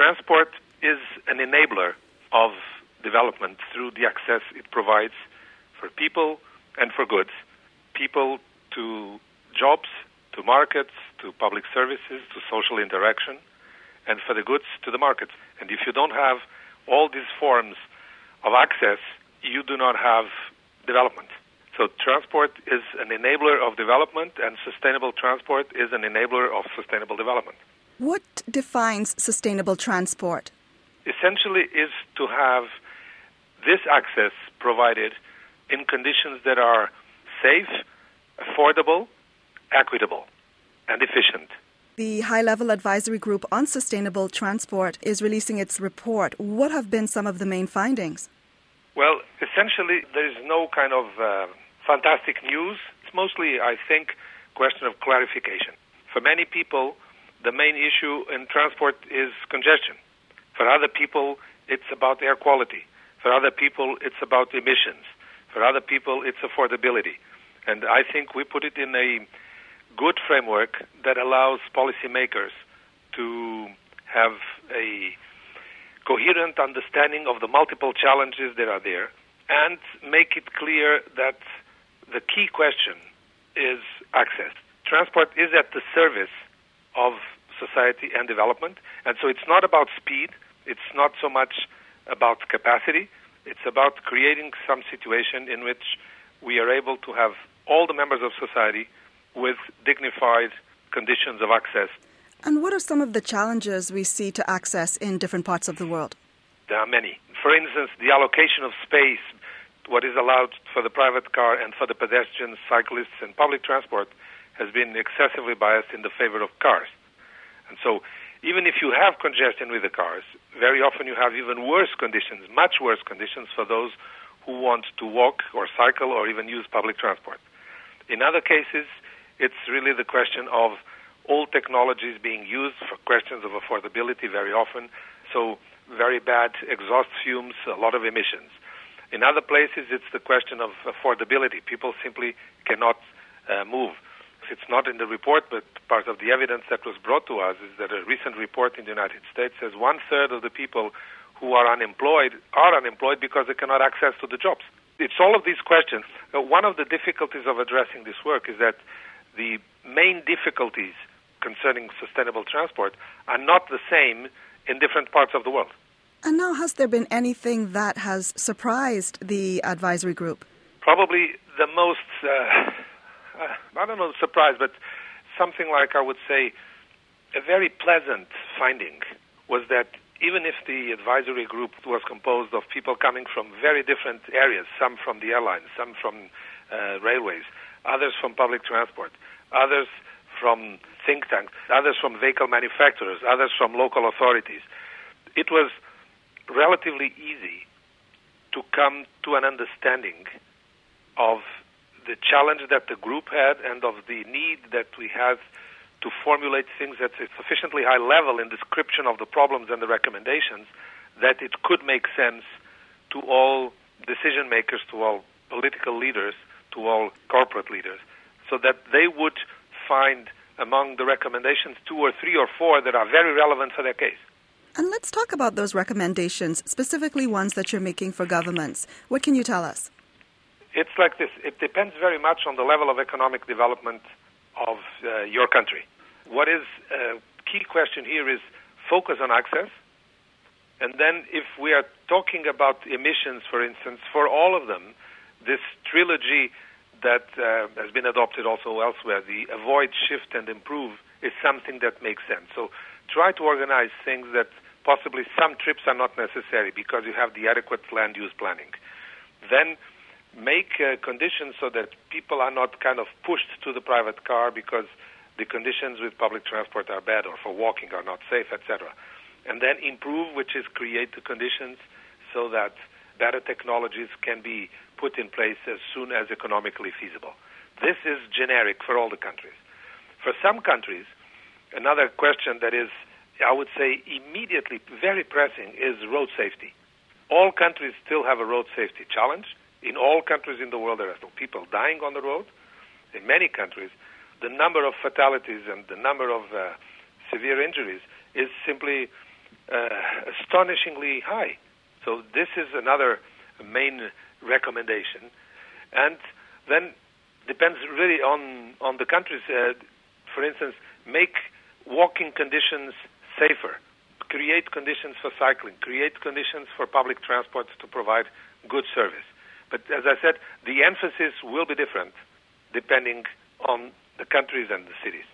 Transport is an enabler of development through the access it provides for people and for goods. People to jobs, to markets, to public services, to social interaction, and for the goods to the markets. And if you don't have all these forms of access, you do not have development. So transport is an enabler of development, and sustainable transport is an enabler of sustainable development. What defines sustainable transport? Essentially is to have this access provided in conditions that are safe, affordable, equitable, and efficient. The High-Level Advisory Group on Sustainable Transport is releasing its report. What have been some of the main findings? Well, essentially, there is no kind of fantastic news. It's mostly, I think, a question of clarification. For many people, the main issue in transport is congestion. For other people, it's about air quality. For other people, it's about emissions. For other people, it's affordability. And I think we put it in a good framework that allows policymakers to have a coherent understanding of the multiple challenges that are there and make it clear that the key question is access. Transport is at the service of society and development, and so it's not about speed, it's not so much about capacity, it's about creating some situation in which we are able to have all the members of society with dignified conditions of access. And what are some of the challenges we see to access in different parts of the world? There are many. For instance, the allocation of space, what is allowed for the private car and for the pedestrians, cyclists, and public transport has been excessively biased in the favor of cars. And so even if you have congestion with the cars, very often you have even worse conditions, much worse conditions for those who want to walk or cycle or even use public transport. In other cases, it's really the question of old technologies being used for questions of affordability very often, so very bad exhaust fumes, a lot of emissions. In other places, it's the question of affordability. People simply cannot move. It's not in the report, but part of the evidence that was brought to us is that a recent report in the United States says 1/3 of the people who are unemployed because they cannot access to the jobs. It's all of these questions. One of the difficulties of addressing this work is that the main difficulties concerning sustainable transport are not the same in different parts of the world. And now, has there been anything that has surprised the advisory group? Probably the most, I don't know, surprise, but something like, I would say, a very pleasant finding was that even if the advisory group was composed of people coming from very different areas, some from the airlines, some from railways, others from public transport, others from think tanks, others from vehicle manufacturers, others from local authorities, it was relatively easy to come to an understanding of the challenge that the group had and of the need that we have to formulate things at a sufficiently high level in description of the problems and the recommendations that it could make sense to all decision makers, to all political leaders, to all corporate leaders, so that they would find among the recommendations 2 or 3 or 4 that are very relevant for their case. And let's talk about those recommendations, specifically ones that you're making for governments. What can you tell us? It's like this. It depends very much on the level of economic development of your country. What is a key question here is focus on access. And then if we are talking about emissions, for instance, for all of them, this trilogy that has been adopted also elsewhere, the avoid, shift, and improve, is something that makes sense. So try to organize things that possibly some trips are not necessary because you have the adequate land use planning. Then make conditions so that people are not kind of pushed to the private car because the conditions with public transport are bad or for walking are not safe, etc. And then improve, which is create the conditions so that better technologies can be put in place as soon as economically feasible. This is generic for all the countries. For some countries, another question that is, I would say, immediately very pressing is road safety. All countries still have a road safety challenge. In all countries in the world, there are still people dying on the road. In many countries, the number of fatalities and the number of severe injuries is simply astonishingly high. So this is another main recommendation. And then depends really on the countries. For instance, make walking conditions safer, create conditions for cycling, create conditions for public transport to provide good service. But as I said, the emphasis will be different depending on the countries and the cities.